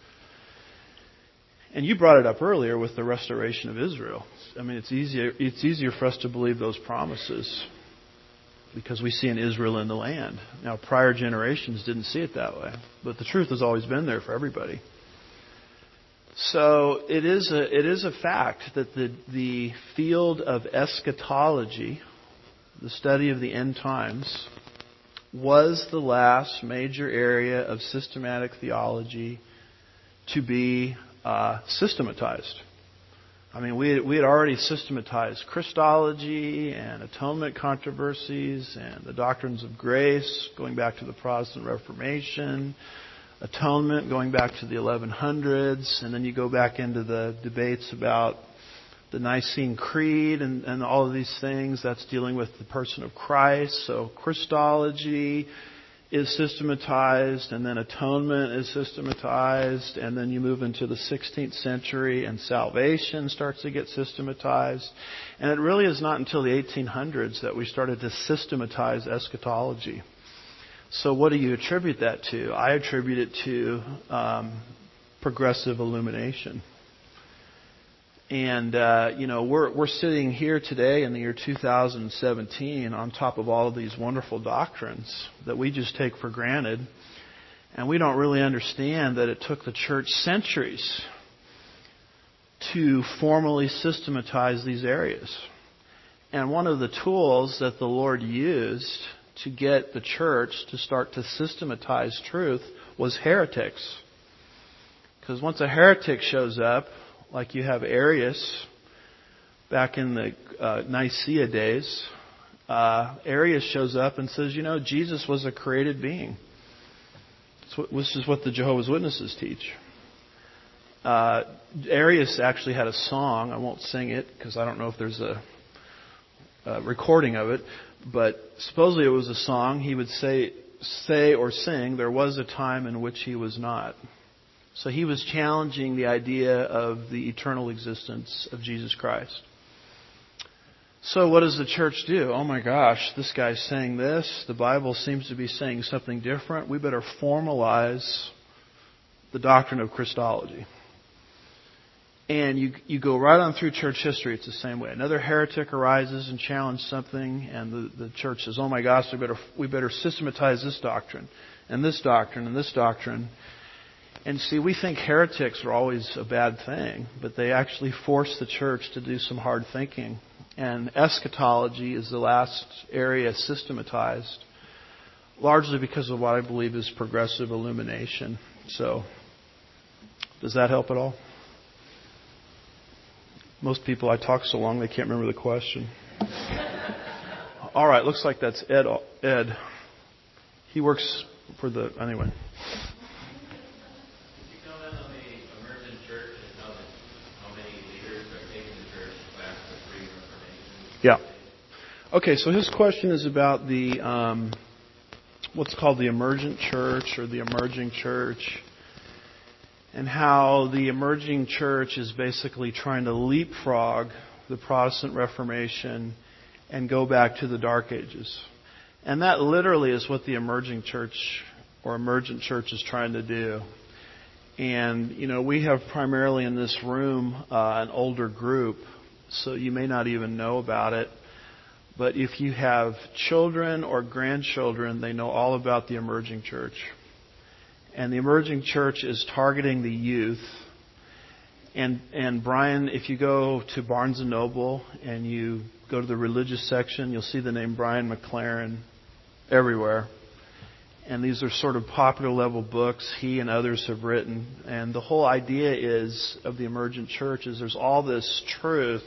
B: And you brought it up earlier with the restoration of Israel. I mean, it's easier for us to believe those promises because we see an Israel in the land. Now, prior generations didn't see it that way, but the truth has always been there for everybody. So it is a fact that the field of eschatology, the study of the end times, was the last major area of systematic theology to be systematized. I mean, we had already systematized Christology and atonement controversies and the doctrines of grace going back to the Protestant Reformation, atonement going back to the 1100s, and then you go back into the debates about the Nicene Creed and all of these things. That's dealing with the person of Christ. So Christology is systematized, and then atonement is systematized, and then you move into the 16th century and salvation starts to get systematized. And it really is not until the 1800s that we started to systematize eschatology. So what do you attribute that to? I attribute it to progressive illumination. And, we're sitting here today in the year 2017 on top of all of these wonderful doctrines that we just take for granted. And we don't really understand that it took the church centuries to formally systematize these areas. And one of the tools that the Lord used to get the church to start to systematize truth was heretics. Because once a heretic shows up, like you have Arius back in the Nicaea days, Arius shows up and says, Jesus was a created being. This is what the Jehovah's Witnesses teach. Arius actually had a song. I won't sing it because I don't know if there's a recording of it. But supposedly it was a song. He would say or sing, there was a time in which he was not. So he was challenging the idea of the eternal existence of Jesus Christ. So what does the church do? Oh my gosh, this guy's saying this. The Bible seems to be saying something different. We better formalize the doctrine of Christology. And you go right on through church history, it's the same way. Another heretic arises and challenges something, and the church says, oh my gosh, we better systematize this doctrine, and this doctrine, and this doctrine. And see, we think heretics are always a bad thing, but they actually force the church to do some hard thinking. And eschatology is the last area systematized, largely because of what I believe is progressive illumination. So, does that help at all? Most people, I talk so long they can't remember the question. All right, looks like that's Ed. He works for anyway. Yeah. Okay, so his question is about the what's called the emergent church or the emerging church, and how the emerging church is basically trying to leapfrog the Protestant Reformation and go back to the Dark Ages. And that literally is what the emerging church or emergent church is trying to do. And, we have primarily in this room an older group, so you may not even know about it. But if you have children or grandchildren, they know all about the emerging church. And the emerging church is targeting the youth. And Brian, if you go to Barnes & Noble and you go to the religious section, you'll see the name Brian McLaren everywhere. And these are sort of popular level books he and others have written. And the whole idea of the emergent church is there's all this truth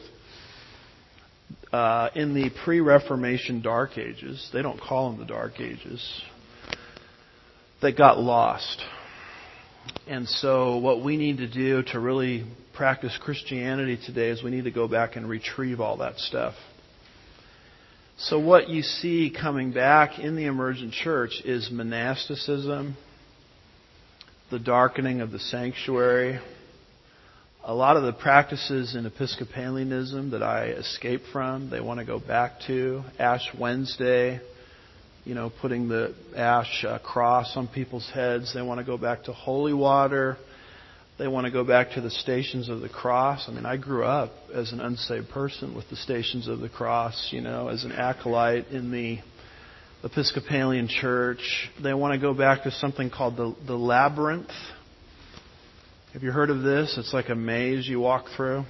B: in the pre-Reformation Dark Ages. They don't call them the Dark Ages. That got lost. And so what we need to do to really practice Christianity today is we need to go back and retrieve all that stuff. So what you see coming back in the emergent church is monasticism, the darkening of the sanctuary, a lot of the practices in Episcopalianism that I escaped from, they want to go back to. Ash Wednesday, putting the ash cross on people's heads. They want to go back to holy water. They want to go back to the Stations of the Cross. I mean, I grew up as an unsaved person with the Stations of the Cross, as an acolyte in the Episcopalian Church. They want to go back to something called the Labyrinth. Have you heard of this? It's like a maze you walk through.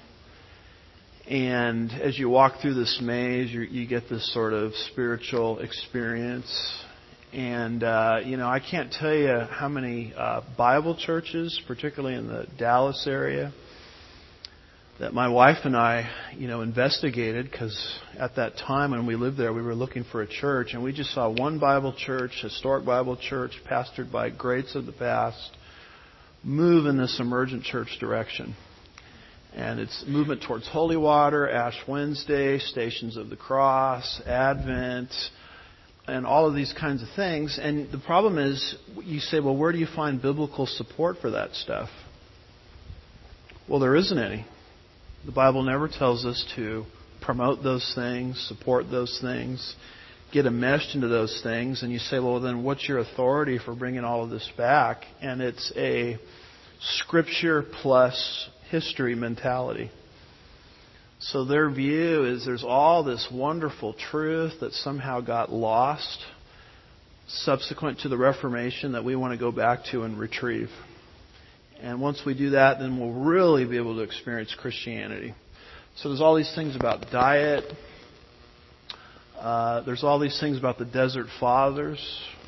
B: And as you walk through this maze, you get this sort of spiritual experience. And, I can't tell you how many Bible churches, particularly in the Dallas area, that my wife and I, investigated, because at that time when we lived there, we were looking for a church, and we just saw one Bible church, historic Bible church, pastored by greats of the past, move in this emergent church direction. And it's movement towards Holy Water, Ash Wednesday, Stations of the Cross, Advent, and all of these kinds of things. And the problem is, you say, well, where do you find biblical support for that stuff? Well, there isn't any. The Bible never tells us to promote those things, support those things, get enmeshed into those things. And you say, well, then what's your authority for bringing all of this back? And it's a Scripture plus history mentality. So their view is there's all this wonderful truth that somehow got lost subsequent to the Reformation that we want to go back to and retrieve. And once we do that, then we'll really be able to experience Christianity. So there's all these things about diet. There's all these things about the Desert Fathers.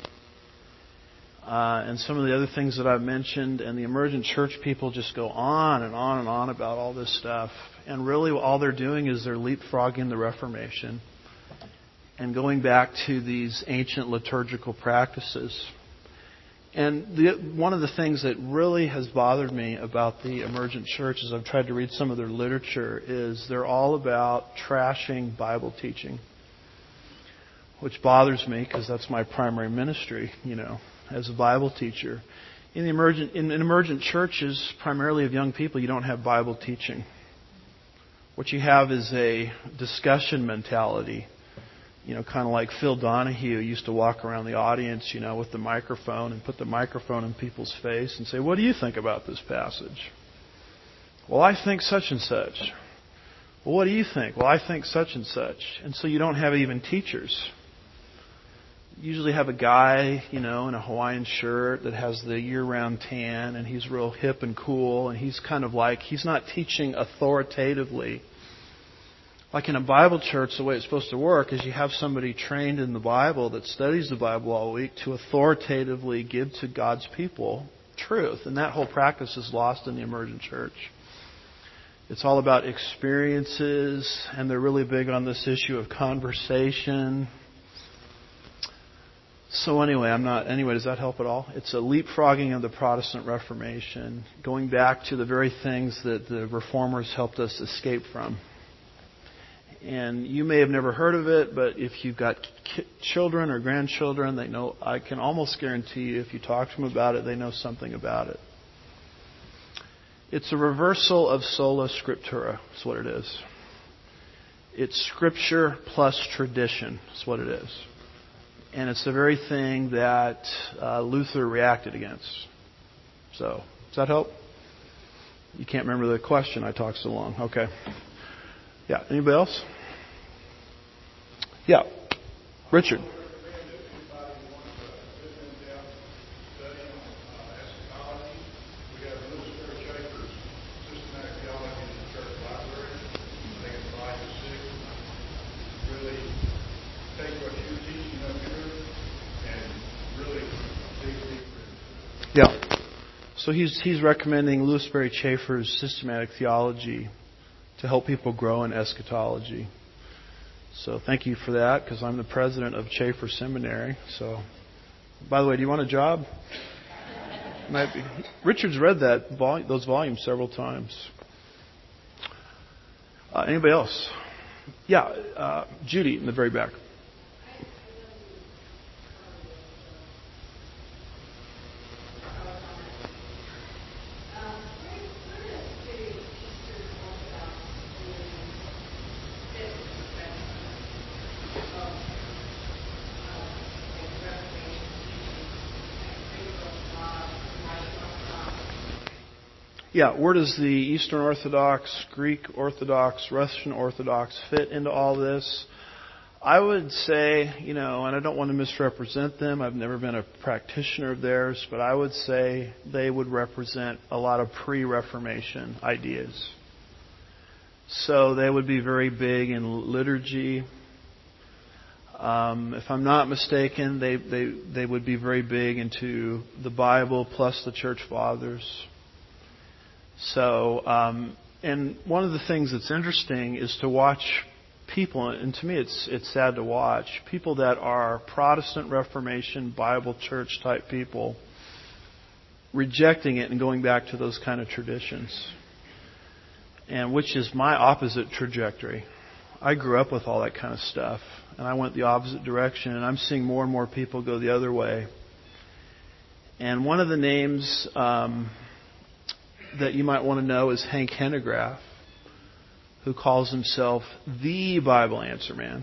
B: And some of the other things that I've mentioned. And the emergent church people just go on and on and on about all this stuff. And really all they're doing is they're leapfrogging the Reformation and going back to these ancient liturgical practices. And one of the things that really has bothered me about the emergent church as I've tried to read some of their literature is they're all about trashing Bible teaching, which bothers me because that's my primary ministry, as a Bible teacher. In emergent churches, primarily of young people, you don't have Bible teaching. What you have is a discussion mentality. Kind of like Phil Donahue used to walk around the audience, with the microphone and put the microphone in people's face and say, what do you think about this passage? Well, I think such and such. Well, what do you think? Well, I think such and such. And so you don't have even teachers. You usually have a guy, in a Hawaiian shirt that has the year-round tan, and he's real hip and cool, and he's kind of like, he's not teaching authoritatively. Like in a Bible church, the way it's supposed to work is you have somebody trained in the Bible that studies the Bible all week to authoritatively give to God's people truth. And that whole practice is lost in the emergent church. It's all about experiences, and they're really big on this issue of conversation. So anyway, does that help at all? It's a leapfrogging of the Protestant Reformation, going back to the very things that the Reformers helped us escape from. And you may have never heard of it, but if you've got children or grandchildren, they know. I can almost guarantee you, if you talk to them about it, they know something about it. It's a reversal of sola scriptura. That's what it is. It's Scripture plus tradition. That's what it is. And it's the very thing that Luther reacted against. So, does that help? You can't remember the question. I talked so long. Okay. Yeah. Anybody else? Yeah. Richard. Yeah. So he's recommending Louis Berry Chafer's systematic theology to help people grow in eschatology. So thank you for that, because I'm the president of Chafer Seminary. So, by the way, do you want a job? Richard's read those volumes several times. Anybody else? Yeah, Judy in the very back. Yeah, where does the Eastern Orthodox, Greek Orthodox, Russian Orthodox fit into all this? I would say, and I don't want to misrepresent them. I've never been a practitioner of theirs, but I would say they would represent a lot of pre-Reformation ideas. So they would be very big in liturgy. If I'm not mistaken, they would be very big into the Bible plus the Church Fathers. So And one of the things that's interesting is to watch people, and to me it's sad to watch, people that are Protestant Reformation Bible church type people rejecting it and going back to those kind of traditions. And which is my opposite trajectory. I grew up with all that kind of stuff, and I went the opposite direction, and I'm seeing more and more people go the other way. And one of the names that you might want to know is Hank Hanegraaff, who calls himself the Bible Answer Man.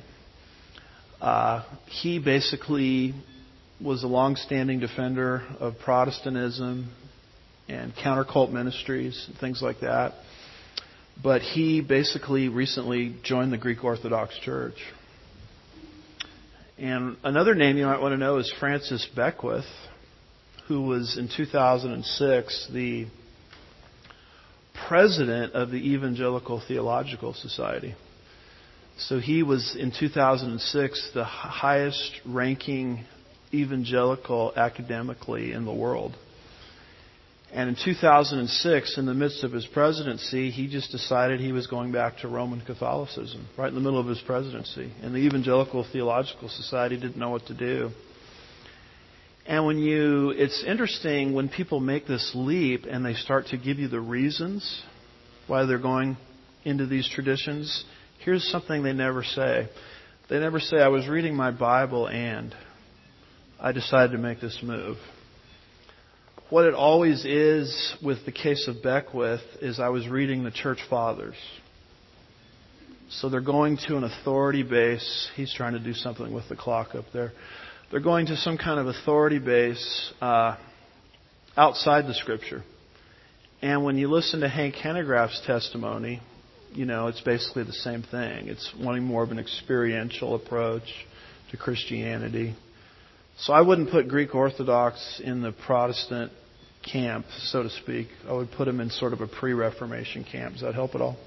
B: He basically was a long-standing defender of Protestantism and counter-cult ministries, things like that. But he basically recently joined the Greek Orthodox Church. And another name you might want to know is Francis Beckwith, who was in 2006 the president of the Evangelical Theological Society. So he was in 2006 the highest ranking evangelical academically in the world. And in 2006, in the midst of his presidency, he just decided he was going back to Roman Catholicism, right in the middle of his presidency. And the Evangelical Theological Society didn't know what to do. And it's interesting when people make this leap and they start to give you the reasons why they're going into these traditions. Here's something they never say. They never say, I was reading my Bible and I decided to make this move. What it always is with the case of Beckwith is I was reading the Church Fathers. So they're going to an authority base. He's trying to do something with the clock up there. They're going to some kind of authority base outside the Scripture. And when you listen to Hank Hanegraaff's testimony, it's basically the same thing. It's wanting more of an experiential approach to Christianity. So I wouldn't put Greek Orthodox in the Protestant camp, so to speak. I would put them in sort of a pre-Reformation camp. Does that help at all?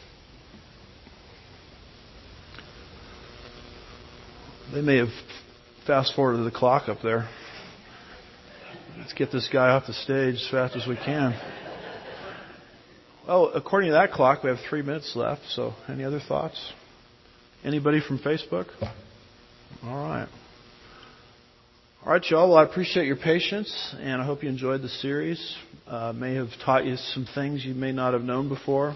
B: They may have fast-forwarded the clock up there. Let's get this guy off the stage as fast as we can. Well, according to that clock, we have 3 minutes left. So any other thoughts? Anybody from Facebook? All right. All right, y'all. Well, I appreciate your patience, and I hope you enjoyed the series. May have taught you some things you may not have known before.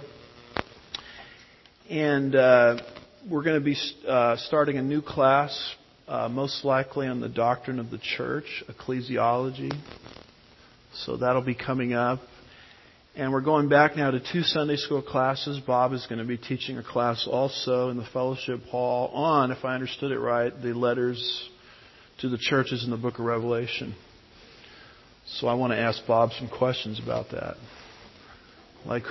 B: And we're going to be starting a new class, most likely on the doctrine of the church, ecclesiology. So that'll be coming up. And we're going back now to 2 Sunday school classes. Bob is going to be teaching a class also in the fellowship hall on, if I understood it right, the letters to the churches in the book of Revelation. So I want to ask Bob some questions about that. Like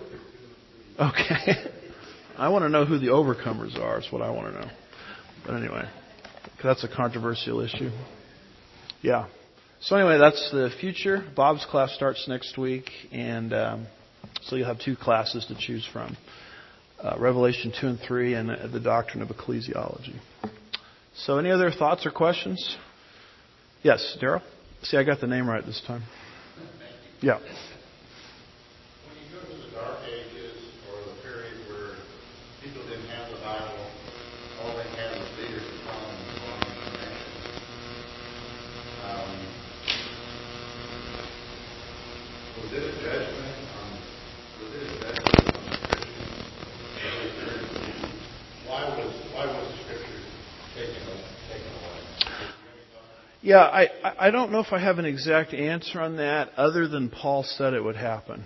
B: okay. I want to know who the overcomers are, is what I want to know. But anyway, that's a controversial issue. Yeah. So anyway, that's the future. Bob's class starts next week, and so you'll have 2 classes to choose from. Revelation 2 and 3 and the doctrine of ecclesiology. So any other thoughts or questions? Yes, Daryl? See, I got the name right this time. Yeah.
D: When you go to the Dark Ages or the period where people didn't have the Bible, all they had was leaders following the wrong information. Was it a judgment on the Christians? Why was the Scripture taken away?
B: Yeah, I don't know if I have an exact answer on that other than Paul said it would happen.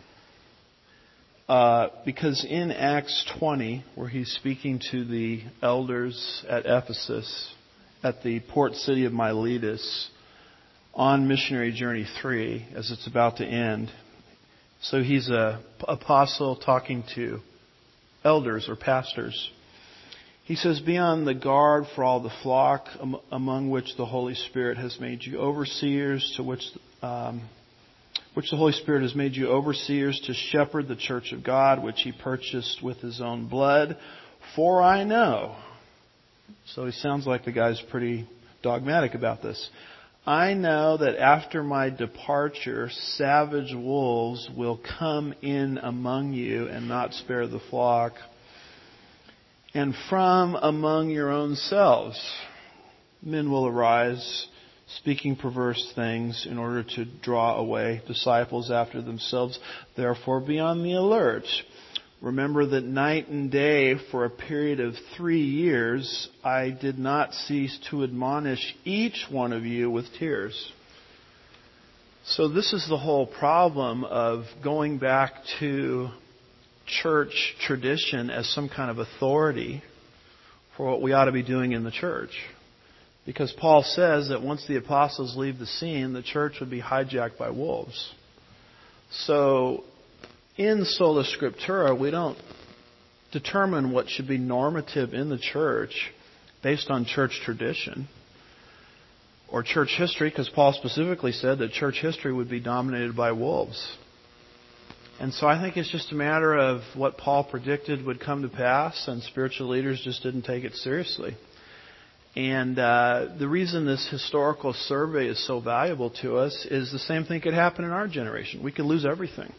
B: Because in Acts 20, where he's speaking to the elders at Ephesus, at the port city of Miletus, on Missionary Journey 3, as it's about to end. So he's an apostle talking to elders or pastors. He says, be on the guard for all the flock among which the Holy Spirit has made you overseers, to which the Holy Spirit has made you overseers to shepherd the church of God, which He purchased with His own blood. For I know. So he sounds like the guy's pretty dogmatic about this. I know that after my departure, savage wolves will come in among you and not spare the flock. And from among your own selves, men will arise, speaking perverse things in order to draw away disciples after themselves. Therefore, be on the alert. Remember that night and day for a period of 3 years, I did not cease to admonish each one of you with tears. So this is the whole problem of going back to church tradition as some kind of authority for what we ought to be doing in the church. Because Paul says that once the apostles leave the scene, the church would be hijacked by wolves. So in Sola Scriptura, we don't determine what should be normative in the church based on church tradition or church history, because Paul specifically said that church history would be dominated by wolves. And so I think it's just a matter of what Paul predicted would come to pass, and spiritual leaders just didn't take it seriously. And the reason this historical survey is so valuable to us is the same thing could happen in our generation. We could lose everything.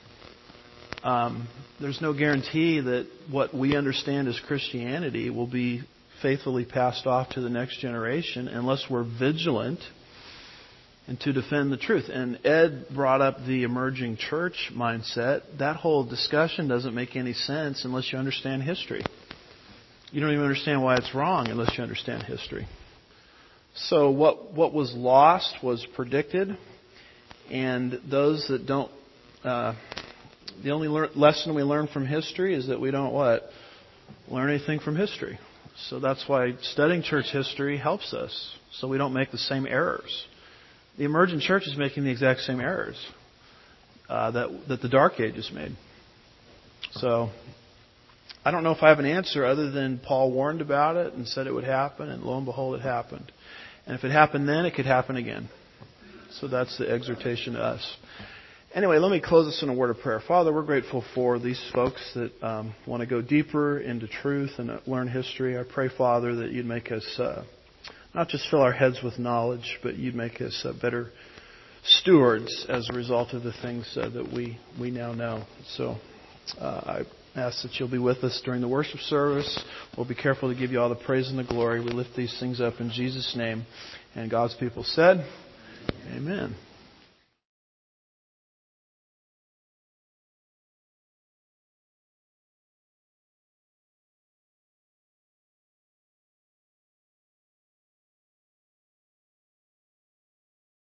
B: There's no guarantee that what we understand as Christianity will be faithfully passed off to the next generation unless we're vigilant and to defend the truth. And Ed brought up the emerging church mindset. That whole discussion doesn't make any sense unless you understand history. You don't even understand why it's wrong unless you understand history. So what was lost was predicted, and those that don't... the only lesson we learn from history is that we don't learn anything from history. So that's why studying church history helps us, so we don't make the same errors. The emergent church is making the exact same errors that the Dark Ages made. So I don't know if I have an answer other than Paul warned about it and said it would happen, and lo and behold, it happened. And if it happened then, it could happen again. So that's the exhortation to us. Anyway, let me close this in a word of prayer. Father, we're grateful for these folks that want to go deeper into truth and learn history. I pray, Father, that you'd make us not just fill our heads with knowledge, but you'd make us better stewards as a result of the things that we now know. So I ask that you'll be with us during the worship service. We'll be careful to give you all the praise and the glory. We lift these things up in Jesus' name. And God's people said, Amen.